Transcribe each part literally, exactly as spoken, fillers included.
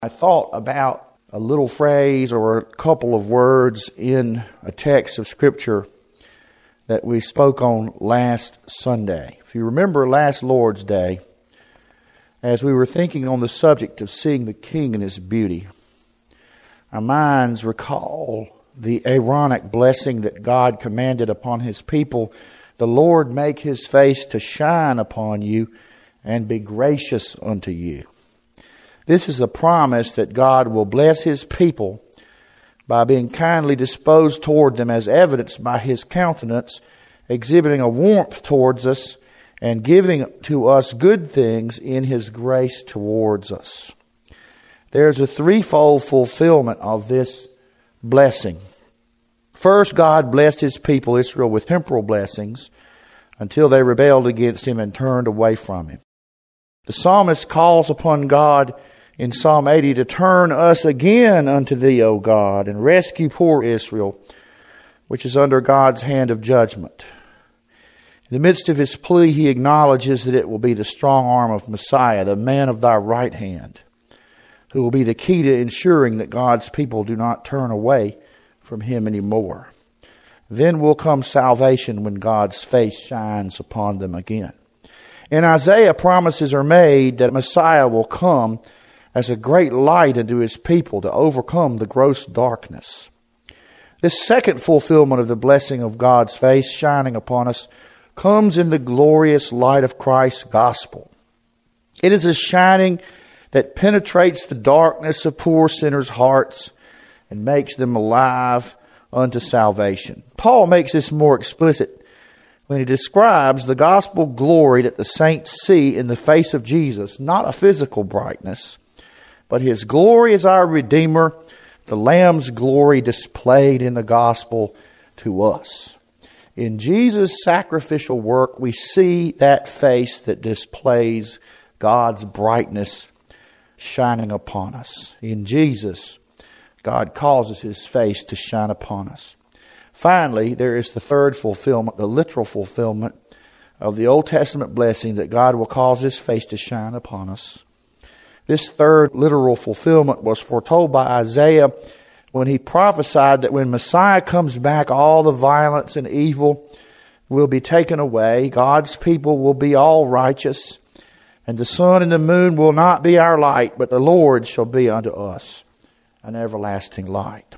I thought about a little phrase or a couple of words in a text of Scripture that we spoke on last Sunday. If you remember last Lord's Day, as we were thinking on the subject of seeing the King in His beauty, our minds recall the Aaronic blessing that God commanded upon His people. The Lord make His face to shine upon you and be gracious unto you. This is a promise that God will bless His people by being kindly disposed toward them, as evidenced by His countenance, exhibiting a warmth towards us and giving to us good things in His grace towards us. There's a threefold fulfillment of this blessing. First, God blessed His people, Israel, with temporal blessings until they rebelled against Him and turned away from Him. The psalmist calls upon God in Psalm eighty to turn us again unto Thee, O God, and rescue poor Israel, which is under God's hand of judgment. In the midst of his plea, he acknowledges that it will be the strong arm of Messiah, the man of Thy right hand, who will be the key to ensuring that God's people do not turn away from Him anymore. Then will come salvation when God's face shines upon them again. In Isaiah, promises are made that Messiah will come as a great light unto His people to overcome the gross darkness. This second fulfillment of the blessing of God's face shining upon us comes in the glorious light of Christ's gospel. It is a shining that penetrates the darkness of poor sinners' hearts and makes them alive unto salvation. Paul makes this more explicit when he describes the gospel glory that the saints see in the face of Jesus, not a physical brightness, but His glory as our Redeemer, the Lamb's glory displayed in the gospel to us. In Jesus' sacrificial work, we see that face that displays God's brightness shining upon us. In Jesus, God causes His face to shine upon us. Finally, there is the third fulfillment, the literal fulfillment of the Old Testament blessing that God will cause His face to shine upon us. This third literal fulfillment was foretold by Isaiah when he prophesied that when Messiah comes back, all the violence and evil will be taken away. God's people will be all righteous, and the sun and the moon will not be our light, but the Lord shall be unto us an everlasting light.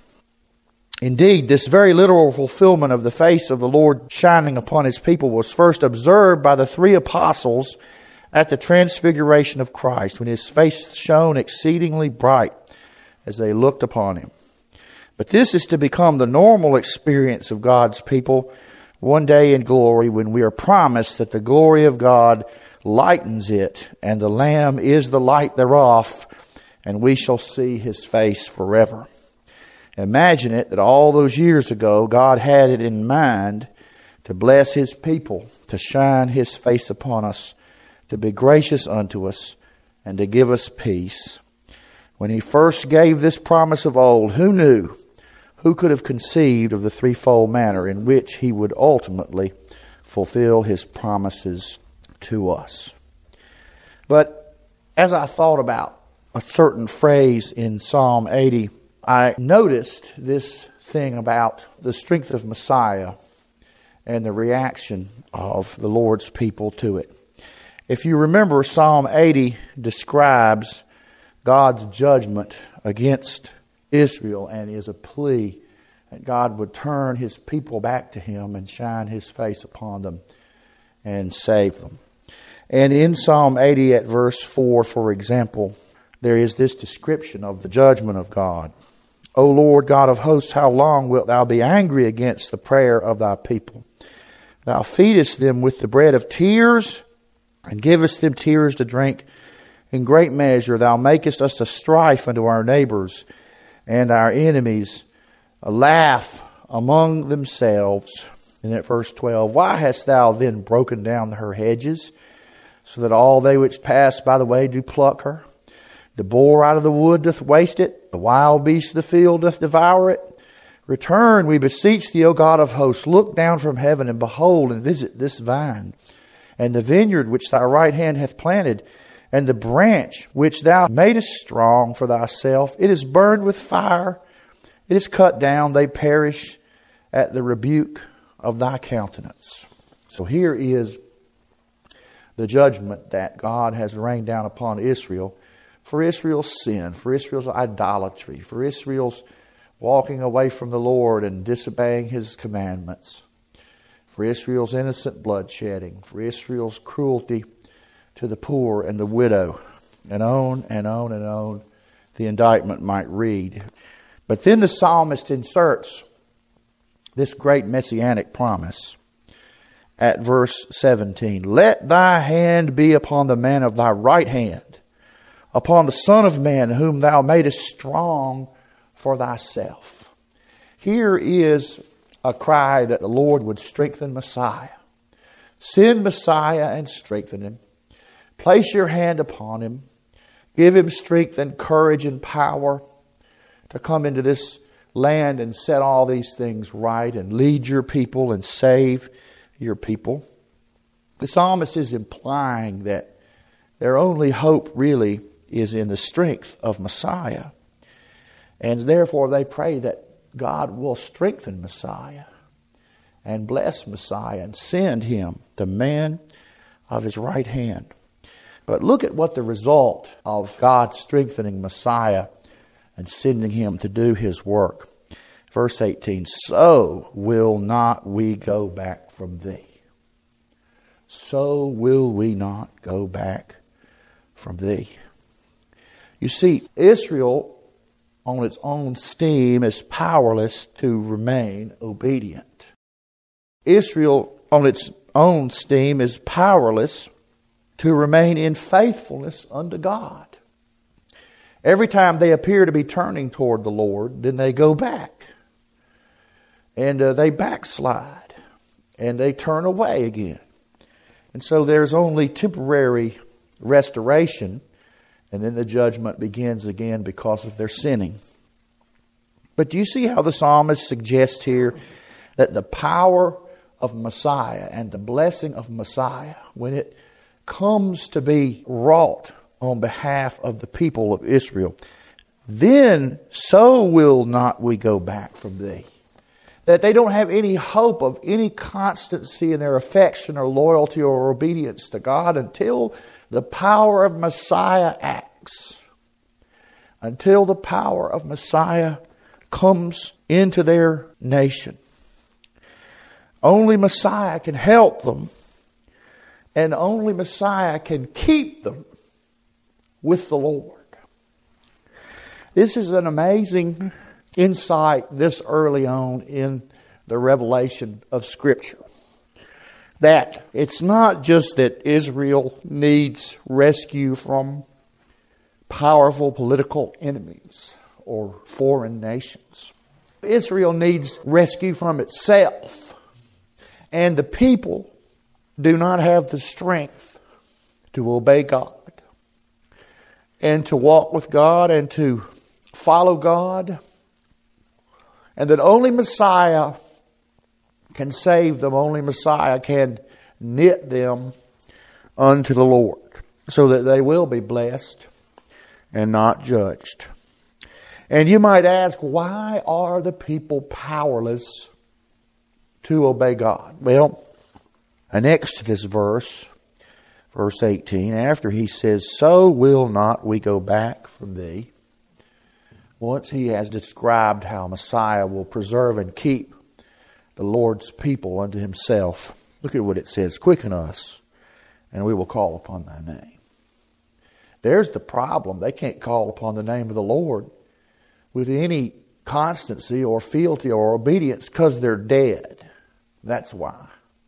Indeed, this very literal fulfillment of the face of the Lord shining upon His people was first observed by the three apostles at the transfiguration of Christ, when His face shone exceedingly bright as they looked upon Him. But this is to become the normal experience of God's people one day in glory, when we are promised that the glory of God lightens it, and the Lamb is the light thereof, and we shall see His face forever. Imagine it that all those years ago, God had it in mind to bless His people, to shine His face upon us, to be gracious unto us, and to give us peace. When He first gave this promise of old, who knew, who could have conceived of the threefold manner in which He would ultimately fulfill His promises to us? But as I thought about a certain phrase in Psalm eighty, I noticed this thing about the strength of Messiah and the reaction of the Lord's people to it. If you remember, Psalm eighty describes God's judgment against Israel and is a plea that God would turn His people back to Him and shine His face upon them and save them. And in Psalm eighty at verse four, for example, there is this description of the judgment of God. O Lord God of hosts, how long wilt Thou be angry against the prayer of Thy people? Thou feedest them with the bread of tears, and givest them tears to drink. In great measure Thou makest us a strife unto our neighbors, and our enemies a laugh among themselves. And at verse twelve, why hast Thou then broken down her hedges, so that all they which pass by the way do pluck her? The boar out of the wood doth waste it, the wild beast of the field doth devour it. Return, we beseech Thee, O God of hosts, look down from heaven, and behold, and visit this vine, and the vineyard which Thy right hand hath planted, And the branch which thou madest strong for thyself, it is burned with fire, it is cut down, they perish at the rebuke of thy countenance. So here is the judgment that God has rained down upon Israel for Israel's sin, for Israel's idolatry, for Israel's walking away from the Lord and disobeying His commandments, for Israel's innocent bloodshedding, for Israel's cruelty to the poor and the widow, and on and on and on the indictment might read. But then the psalmist inserts this great messianic promise at verse seventeen. Let thy hand be upon the man of thy right hand, upon the Son of Man whom thou madest strong for thyself. Here is a cry that the Lord would strengthen Messiah. Send Messiah and strengthen him. Place your hand upon him. Give him strength and courage and power to come into this land and set all these things right and lead your people and save your people. The psalmist is implying that their only hope really is in the strength of Messiah. And therefore they pray that God will strengthen Messiah and bless Messiah and send him the man of his right hand. But look at what the result of God strengthening Messiah and sending him to do his work. Verse eighteen, so will not we go back from thee. So will we not go back from thee. You see, Israel on its own steam is powerless to remain obedient. Israel on its own steam is powerless to remain in faithfulness unto God. Every time they appear to be turning toward the Lord, then they go back. And uh, they backslide. And they turn away again. And so there's only temporary restoration. And then the judgment begins again because of their sinning. But do you see how the psalmist suggests here that the power of Messiah and the blessing of Messiah, when it comes to be wrought on behalf of the people of Israel, then so will not we go back from thee. That they don't have any hope of any constancy in their affection or loyalty or obedience to God until the power of Messiah acts. Until the power of Messiah comes into their nation. Only Messiah can help them. And only Messiah can keep them with the Lord. This is an amazing insight this early on in the revelation of Scripture. That it's not just that Israel needs rescue from powerful political enemies or foreign nations. Israel needs rescue from itself. And the people do not have the strength to obey God and to walk with God and to follow God. And that only Messiah can save them. Only Messiah can knit them unto the Lord so that they will be blessed and not judged. And you might ask, why are the people powerless to obey God? Well, next to this verse, verse eighteen, after he says, so will not we go back from thee. Once he has described how Messiah will preserve and keep the Lord's people unto himself, look at what it says, quicken us, and we will call upon thy name. There's the problem. They can't call upon the name of the Lord with any constancy or fealty or obedience because they're dead. That's why.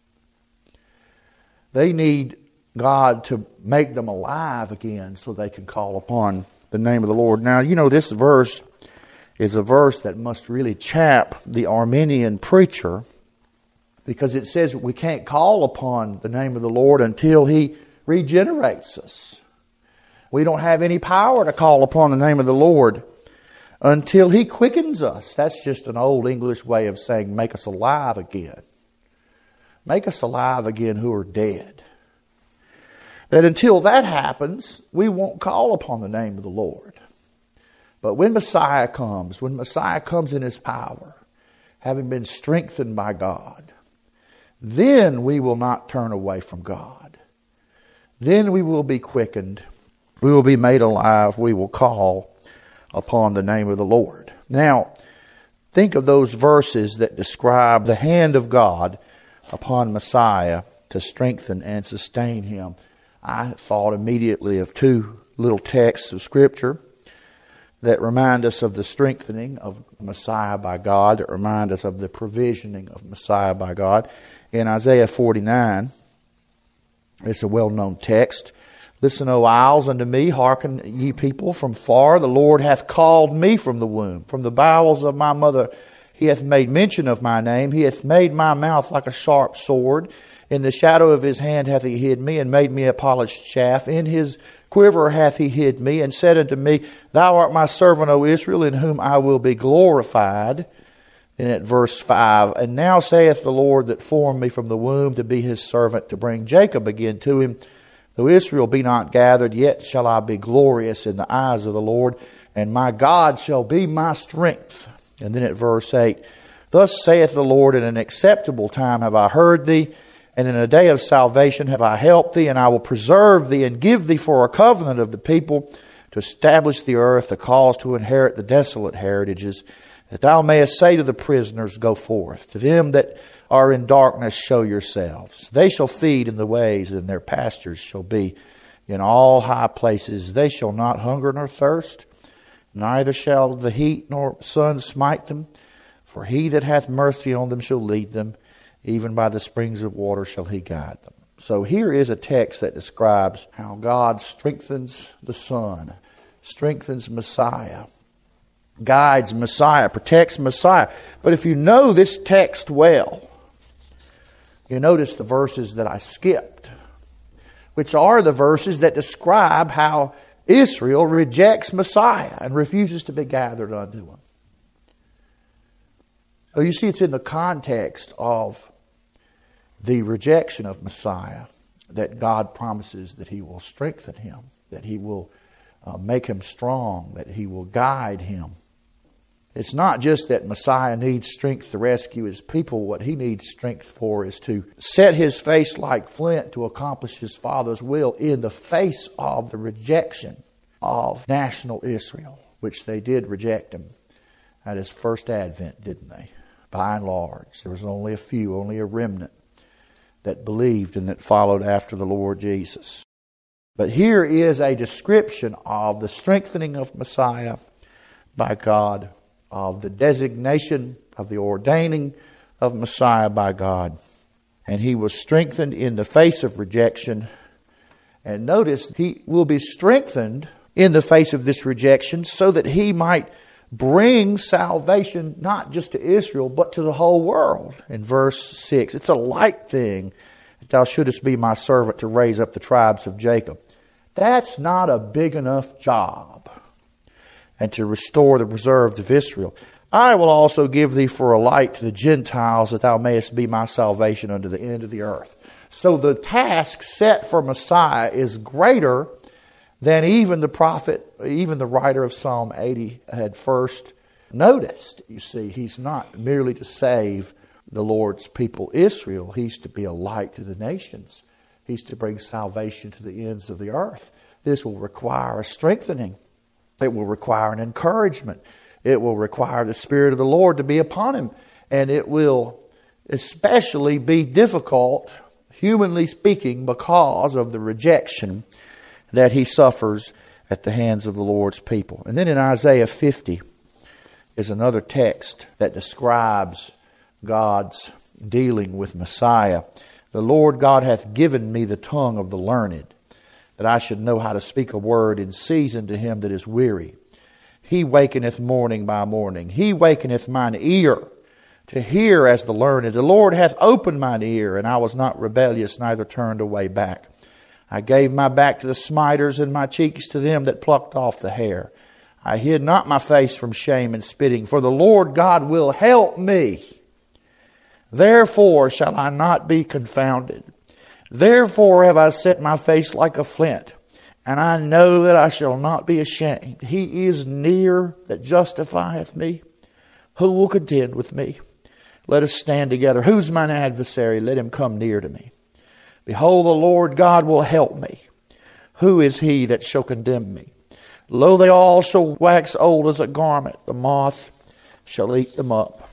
They need God to make them alive again so they can call upon the name of the Lord. Now, you know, this verse is a verse that must really chap the Arminian preacher, because it says we can't call upon the name of the Lord until He regenerates us. We don't have any power to call upon the name of the Lord until He quickens us. That's just an old English way of saying make us alive again. Make us alive again who are dead. that until that happens, we won't call upon the name of the Lord. But when Messiah comes, when Messiah comes in His power, having been strengthened by God, then we will not turn away from God. Then we will be quickened. We will be made alive. We will call upon the name of the Lord. Now, think of those verses that describe the hand of God upon Messiah to strengthen and sustain him. I thought immediately of two little texts of Scripture that remind us of the strengthening of Messiah by God, that remind us of the provisioning of Messiah by God. In Isaiah forty-nine, it's a well-known text. Listen, O isles, unto me, hearken ye people from far. The Lord hath called me from the womb. From the bowels of my mother He hath made mention of my name. He hath made my mouth like a sharp sword. In the shadow of His hand hath He hid me, and made me a polished shaft. In His quiver hath He hid me, and said unto me, Thou art my servant, O Israel, in whom I will be glorified. Then at verse five, And now saith the Lord that formed me from the womb to be His servant, to bring Jacob again to Him. Though Israel be not gathered, yet shall I be glorious in the eyes of the Lord, and my God shall be my strength. And then at verse eight, Thus saith the Lord, In an acceptable time have I heard thee, and in a day of salvation have I helped thee, and I will preserve thee, and give thee for a covenant of the people, to establish the earth, to cause to inherit the desolate heritages, that thou mayest say to the prisoners, Go forth. To them that are in darkness, show yourselves. They shall feed in the ways, and their pastures shall be in all high places. They shall not hunger nor thirst, neither shall the heat nor sun smite them. For He that hath mercy on them shall lead them, even by the springs of water shall He guide them. So here is a text that describes how God strengthens the Son, strengthens Messiah, guides Messiah, protects Messiah. But if you know this text well, you notice the verses that I skipped, which are the verses that describe how Israel rejects Messiah and refuses to be gathered unto Him. So you see, it's in the context of the rejection of Messiah that God promises that He will strengthen him, that He will uh, make him strong, that He will guide him. It's not just that Messiah needs strength to rescue His people. What He needs strength for is to set His face like flint to accomplish His Father's will in the face of the rejection of national Israel, which they did reject Him at His first advent, didn't they? By and large, there was only a few, only a remnant that believed and that followed after the Lord Jesus. But here is a description of the strengthening of Messiah by God, of the designation, of the ordaining of Messiah by God. And He was strengthened in the face of rejection. And notice, He will be strengthened in the face of this rejection so that He might bring salvation not just to Israel, but to the whole world. In verse six, it's a light thing that thou shouldest be my servant to raise up the tribes of Jacob. That's not a big enough job. And to restore the preserved of Israel. I will also give thee for a light to the Gentiles, that thou mayest be my salvation unto the end of the earth. So the task set for Messiah is greater than even the prophet, even the writer of Psalm eighty had first noticed. You see, He's not merely to save the Lord's people Israel. He's to be a light to the nations. He's to bring salvation to the ends of the earth. This will require a strengthening. It will require an encouragement. It will require the Spirit of the Lord to be upon Him. And it will especially be difficult, humanly speaking, because of the rejection that He suffers at the hands of the Lord's people. And then in Isaiah fifty is another text that describes God's dealing with Messiah. The Lord God hath given me the tongue of the learned, that I should know how to speak a word in season to him that is weary. He wakeneth morning by morning. He wakeneth mine ear to hear as the learned. The Lord hath opened mine ear, and I was not rebellious, neither turned away back. I gave my back to the smiters, and my cheeks to them that plucked off the hair. I hid not my face from shame and spitting, for the Lord God will help me. Therefore shall I not be confounded. Therefore have I set my face like a flint, and I know that I shall not be ashamed. He is near that justifieth me. Who will contend with me? Let us stand together. Who's mine adversary? Let him come near to me. Behold, the Lord God will help me. Who is he that shall condemn me? Lo, they all shall wax old as a garment. The moth shall eat them up.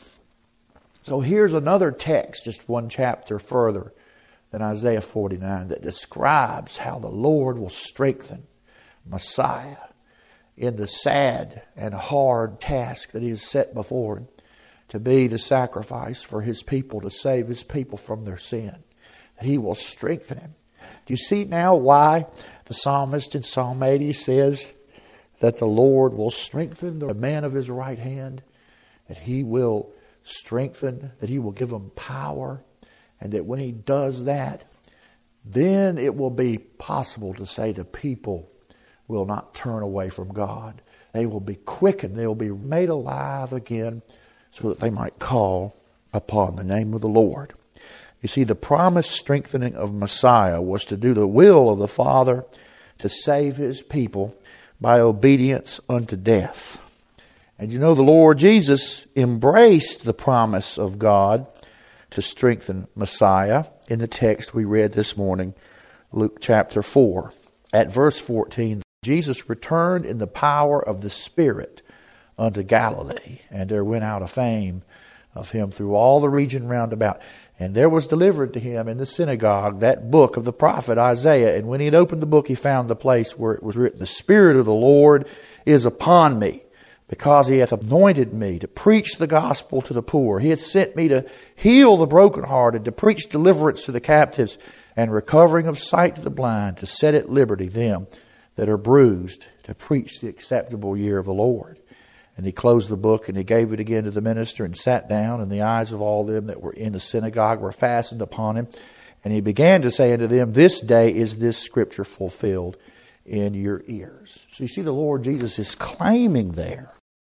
So here's another text, just one chapter further than Isaiah forty-nine, that describes how the Lord will strengthen Messiah in the sad and hard task that He has set before Him to be the sacrifice for His people, to save His people from their sin. He will strengthen him. Do you see now why the psalmist in Psalm eighty says that the Lord will strengthen the man of His right hand, that He will strengthen, that He will give him power, and that when He does that, then it will be possible to say the people will not turn away from God. They will be quickened. They will be made alive again so that they might call upon the name of the Lord. You see, the promised strengthening of Messiah was to do the will of the Father, to save His people by obedience unto death. And you know, the Lord Jesus embraced the promise of God to strengthen Messiah in the text we read this morning, Luke chapter four. At verse fourteen, Jesus returned in the power of the Spirit unto Galilee, and there went out a fame of Him through all the region round about. And there was delivered to Him in the synagogue that book of the prophet Isaiah. And when He had opened the book, He found the place where it was written, The Spirit of the Lord is upon me, because He hath anointed me to preach the gospel to the poor. He hath sent me to heal the brokenhearted, to preach deliverance to the captives, and recovering of sight to the blind, to set at liberty them that are bruised, to preach the acceptable year of the Lord. And He closed the book, and He gave it again to the minister, and sat down, and the eyes of all them that were in the synagogue were fastened upon Him. And He began to say unto them, This day is this scripture fulfilled in your ears. So you see, the Lord Jesus is claiming there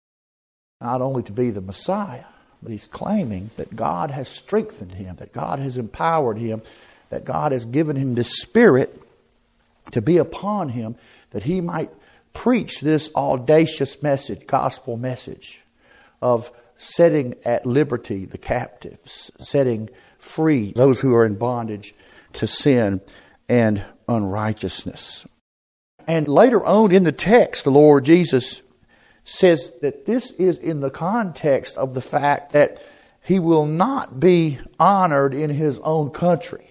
not only to be the Messiah, but He's claiming that God has strengthened Him, that God has empowered Him, that God has given Him the Spirit to be upon Him, that He might preach this audacious message, gospel message of setting at liberty the captives, setting free those who are in bondage to sin and unrighteousness. And later on in the text, the Lord Jesus says that this is in the context of the fact that He will not be honored in His own country.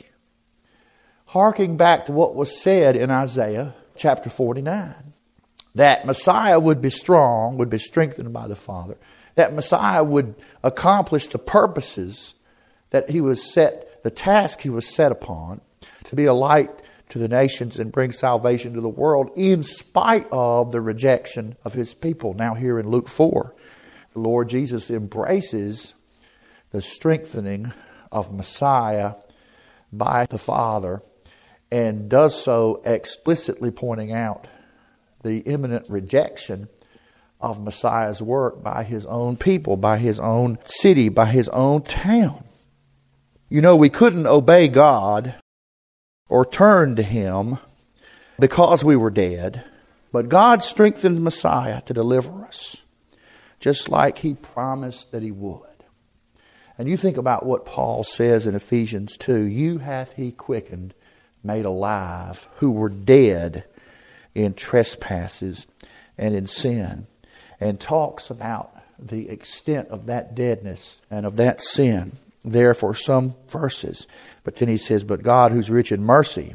Harking back to what was said in Isaiah chapter forty-nine. That Messiah would be strong, would be strengthened by the Father. That Messiah would accomplish the purposes that He was set, the task He was set upon, to be a light to the nations and bring salvation to the world in spite of the rejection of His people. Now here in Luke four, the Lord Jesus embraces the strengthening of Messiah by the Father, and does so explicitly pointing out the imminent rejection of Messiah's work by His own people, by His own city, by His own town. You know, we couldn't obey God or turn to Him because we were dead, but God strengthened Messiah to deliver us, just like He promised that He would. And you think about what Paul says in Ephesians two, You hath He quickened, made alive, who were dead in trespasses and in sin, and talks about the extent of that deadness and of that sin there for some verses. But then he says, But God, who's rich in mercy,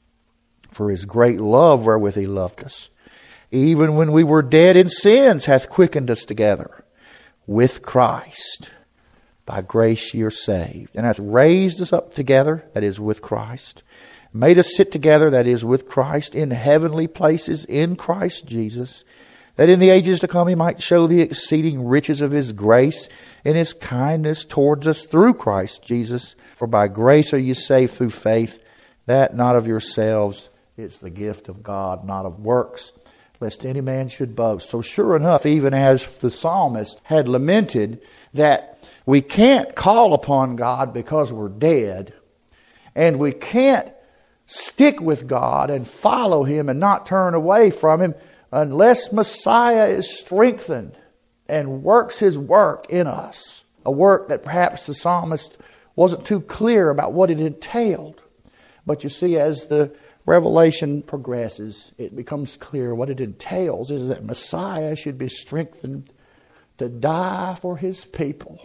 for His great love wherewith He loved us, even when we were dead in sins, hath quickened us together with Christ. By grace ye are saved, and hath raised us up together, that is, with Christ, made us sit together, that is, with Christ, in heavenly places in Christ Jesus, that in the ages to come He might show the exceeding riches of His grace in His kindness towards us through Christ Jesus. For by grace are ye saved through faith, that not of yourselves, it's the gift of God, not of works, lest any man should boast. So sure enough, even as the psalmist had lamented that we can't call upon God because we're dead, and we can't stick with God and follow Him and not turn away from Him unless Messiah is strengthened and works His work in us. A work that perhaps the psalmist wasn't too clear about what it entailed. But you see, as the revelation progresses, it becomes clear what it entails is that Messiah should be strengthened to die for His people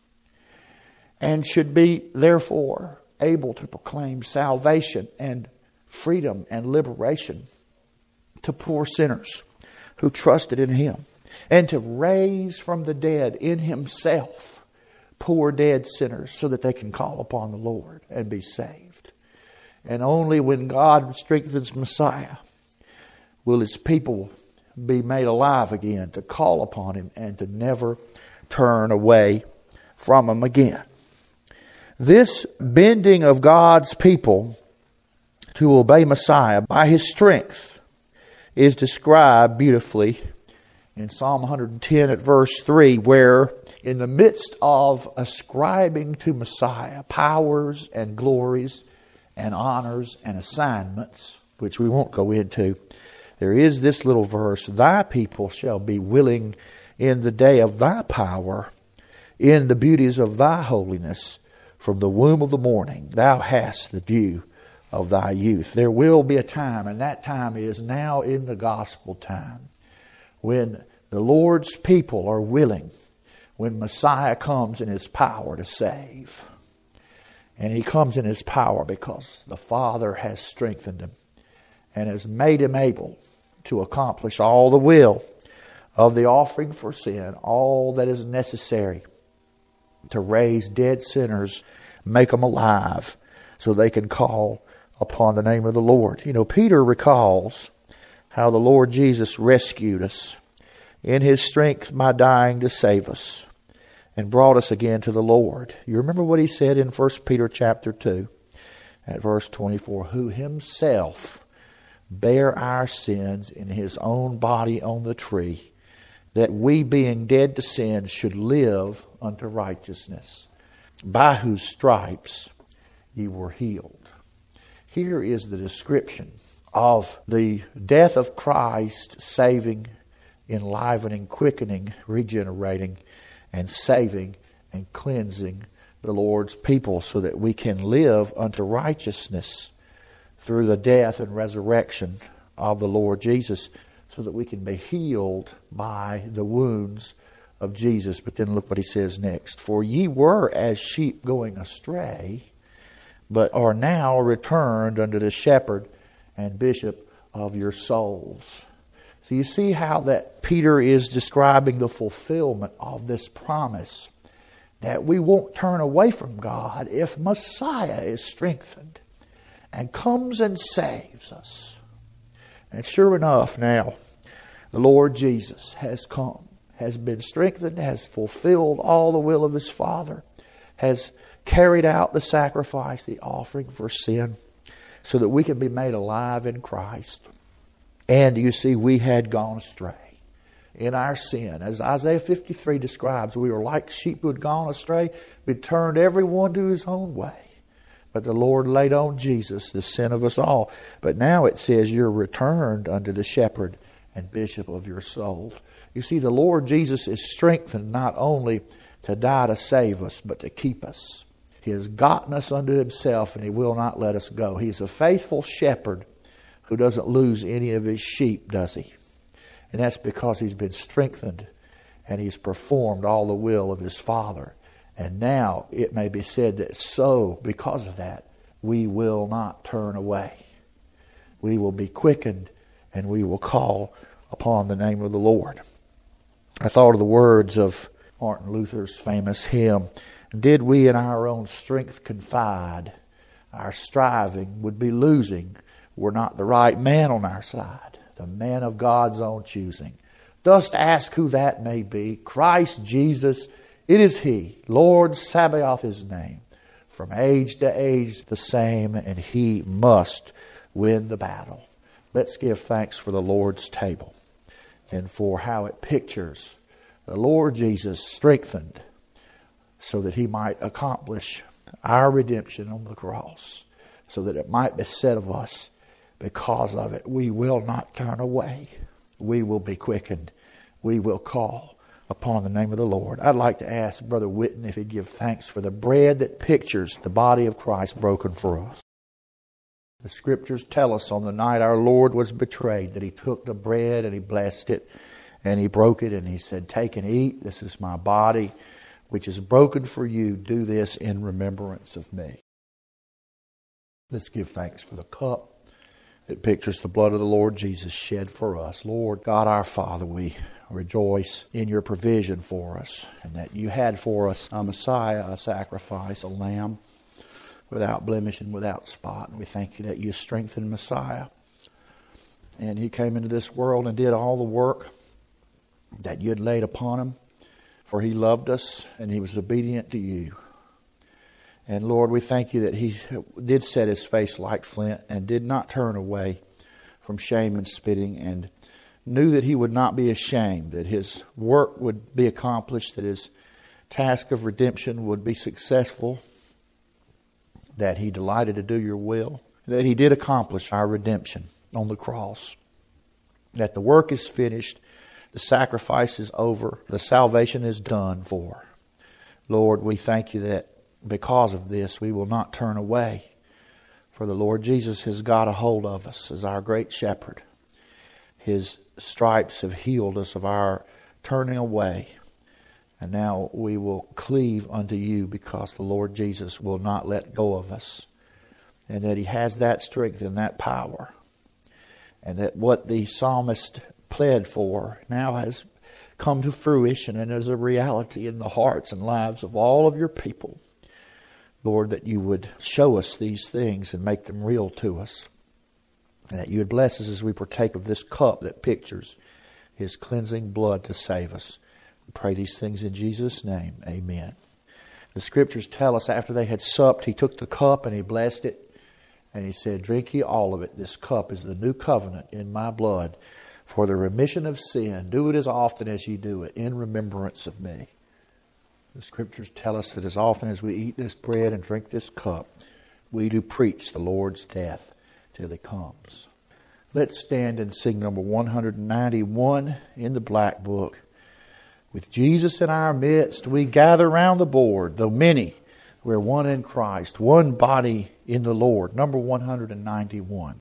and should be, therefore, able to proclaim salvation and freedom and liberation to poor sinners who trusted in Him, and to raise from the dead in Himself poor dead sinners so that they can call upon the Lord and be saved. And only when God strengthens Messiah will His people be made alive again to call upon Him and to never turn away from Him again. This bending of God's people to obey Messiah by His strength is described beautifully in Psalm one hundred ten at verse three, where in the midst of ascribing to Messiah powers and glories and honors and assignments, which we won't go into, there is this little verse, Thy people shall be willing in the day of Thy power, in the beauties of Thy holiness. From the womb of the morning, Thou hast the dew of Thy youth. There will be a time, and that time is now in the gospel time, when the Lord's people are willing, when Messiah comes in His power to save. And He comes in His power because the Father has strengthened Him and has made Him able to accomplish all the will of the offering for sin, all that is necessary to raise dead sinners, make them alive so they can call upon the name of the Lord. You know, Peter recalls how the Lord Jesus rescued us in His strength by dying to save us and brought us again to the Lord. You remember what He said in First Peter chapter two at verse twenty-four, who Himself bare our sins in His own body on the tree, that we, being dead to sin, should live unto righteousness, by whose stripes ye were healed. Here is the description of the death of Christ, saving, enlivening, quickening, regenerating, and saving and cleansing the Lord's people so that we can live unto righteousness through the death and resurrection of the Lord Jesus, so that we can be healed by the wounds of Jesus. But then look what He says next. For ye were as sheep going astray, but are now returned unto the shepherd and bishop of your souls. So you see how that Peter is describing the fulfillment of this promise, that we won't turn away from God if Messiah is strengthened and comes and saves us. And sure enough, now, the Lord Jesus has come, has been strengthened, has fulfilled all the will of His Father, has carried out the sacrifice, the offering for sin, so that we can be made alive in Christ. And you see, we had gone astray in our sin. As Isaiah fifty-three describes, we were like sheep who had gone astray. We turned everyone to his own way. But the Lord laid on Jesus the sin of us all. But now it says you're returned unto the shepherd and bishop of your souls. You see, the Lord Jesus is strengthened not only to die to save us, but to keep us. He has gotten us unto Himself, and He will not let us go. He's a faithful shepherd who doesn't lose any of His sheep, does He? And that's because He's been strengthened and He's performed all the will of His Father. And now it may be said that so, because of that, we will not turn away. We will be quickened and we will call upon the name of the Lord. I thought of the words of Martin Luther's famous hymn, did we in our own strength confide, our striving would be losing, were not the right man on our side, the man of God's own choosing. Dost ask who that may be? Christ Jesus, it is He. Lord Sabaoth His name. From age to age the same, and He must win the battle. Let's give thanks for the Lord's table and for how it pictures the Lord Jesus strengthened so that He might accomplish our redemption on the cross, so that it might be said of us, because of it, we will not turn away. We will be quickened. We will call upon the name of the Lord. I'd like to ask Brother Whitten if he'd give thanks for the bread that pictures the body of Christ broken for us. The Scriptures tell us on the night our Lord was betrayed that He took the bread and He blessed it and He broke it and He said, "Take and eat. This is my body, which is broken for you. Do this in remembrance of me." Let's give thanks for the cup that pictures the blood of the Lord Jesus shed for us. Lord God our Father, we rejoice in your provision for us, and that you had for us a Messiah, a sacrifice, a lamb without blemish and without spot. And we thank you that you strengthened Messiah, and he came into this world and did all the work that you had laid upon him, for he loved us and he was obedient to you. And Lord, we thank you that he did set his face like flint and did not turn away from shame and spitting, and knew that he would not be ashamed, that his work would be accomplished, that his task of redemption would be successful, that he delighted to do your will, that he did accomplish our redemption on the cross, that the work is finished, the sacrifice is over, the salvation is done for. Lord, we thank you that because of this we will not turn away, for the Lord Jesus has got a hold of us as our great shepherd. His stripes have healed us of our turning away. And now we will cleave unto you, because the Lord Jesus will not let go of us. And that he has that strength and that power. And that what the psalmist pled for now has come to fruition and is a reality in the hearts and lives of all of your people. Lord, that you would show us these things and make them real to us. And that you would bless us as we partake of this cup that pictures his cleansing blood to save us. We pray these things in Jesus' name. Amen. The Scriptures tell us after they had supped, he took the cup and he blessed it. And he said, "Drink ye all of it. This cup is the new covenant in my blood for the remission of sin. Do it as often as ye do it in remembrance of me." The Scriptures tell us that as often as we eat this bread and drink this cup, we do preach the Lord's death till he comes. Let's stand and sing number one ninety-one in the Black Book. With Jesus in our midst, we gather round the board, though many, we're one in Christ, one body in the Lord. Number one ninety-one.